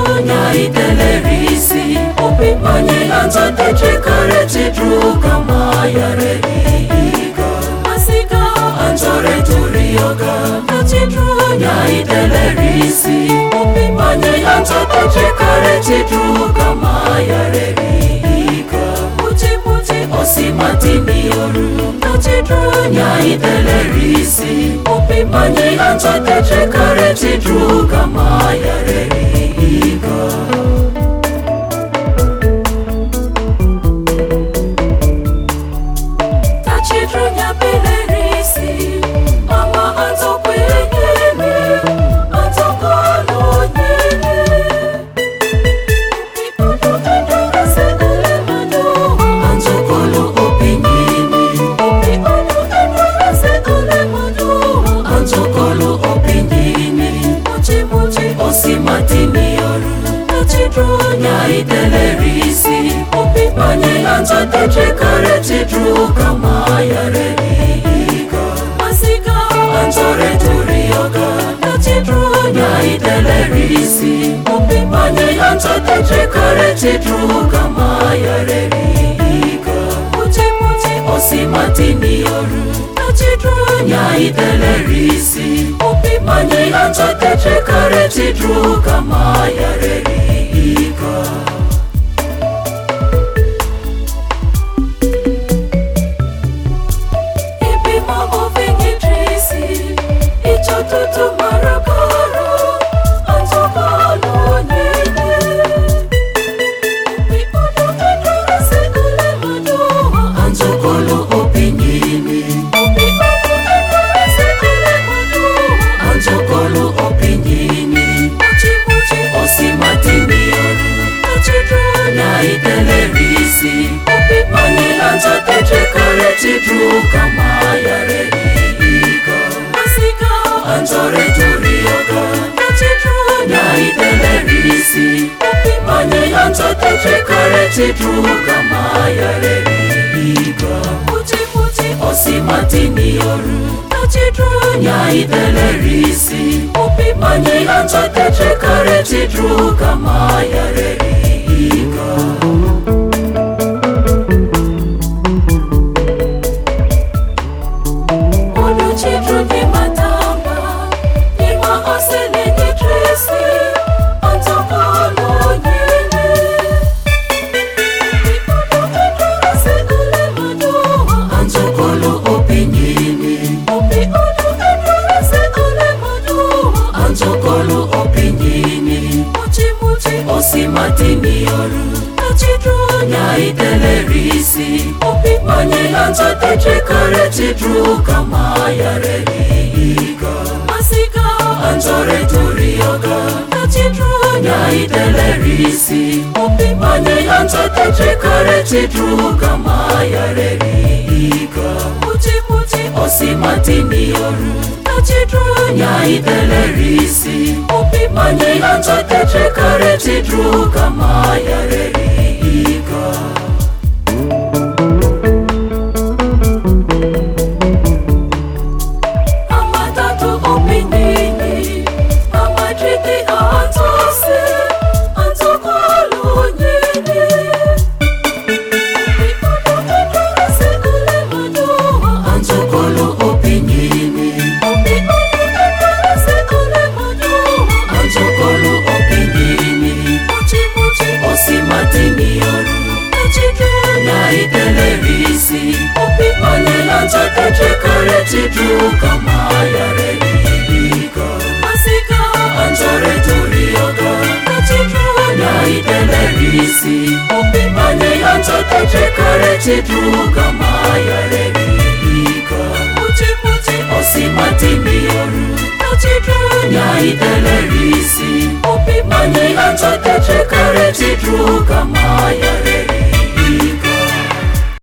nya itelerisi Upi manye anza teche kare tidru kama yare ika Masika anzore turioka Tidru nya itelerisi Upi manye anza teche kare tidru kama yare ika Muti muti osimatini yoru Tidru nya itelerisi Upi manye anza teche kare tidru kama yare ika nya itelerisi Upi manye anza teche kare tidru kama yare ika Masika anzore turioka Tidru nya itelerisi Upi manye anza teche kare tidru kama yare ika Muti muti osimatini yoru Tidru nya itelerisi Upi manye anza teche kare tidru kama yare ika Ipima ovengi trisi Icho tutu marakaro Anzokalo nyene Upi odo edora se ule madoa Anzokalo opinyini Upi odo edora se ule madoa Anzokalo opinyini Muchi muchi osimatini yoru Tidru nya itelerisi Upi manye anza teche kare tidru kama yare ika Masika anzore turioka Tidru nya itelerisi Upi manye anza teche kare tidru kama yare ika Muti muti osimatini yoru Tidru nya itelerisi Upi manye anza teche kare tidru kama yare ika Olu tidru ni matamba Nima osele ni tresi Antokolo nyene Ikodo edora se ule madoa Antokolo opinyini Upi odo edora se ule madoa Antokolo opinyini Muti muti osimatini yoru Tidru nya itelerisi Upi manye anza teche kare tidru kama yare ika Masika anzore turioka Tidru nya itelerisi Upi manye anza teche kare tidru kama yare ika Muti muti osimatini yoru Tidru nya itelerisi Upi manye anza teche kare tidru kama yare ika Amatatu opinini Amadriti antose Antokolo nyene Ikodo edora se ule madoa Antokolo opinini Upi odo edora se ule madoa Antokolo opinini Muti muti osimatini yoru Tidru nya itelerisi Upi manye anza teche kare tidru kama yare ika Masika anzore turioka Tidru nya itelerisi Upi manye anza teche kare tidru kama yare ika Muti muti osimatini yoru Tidru nya itelerisi Upi manye anza teche kare tidru kama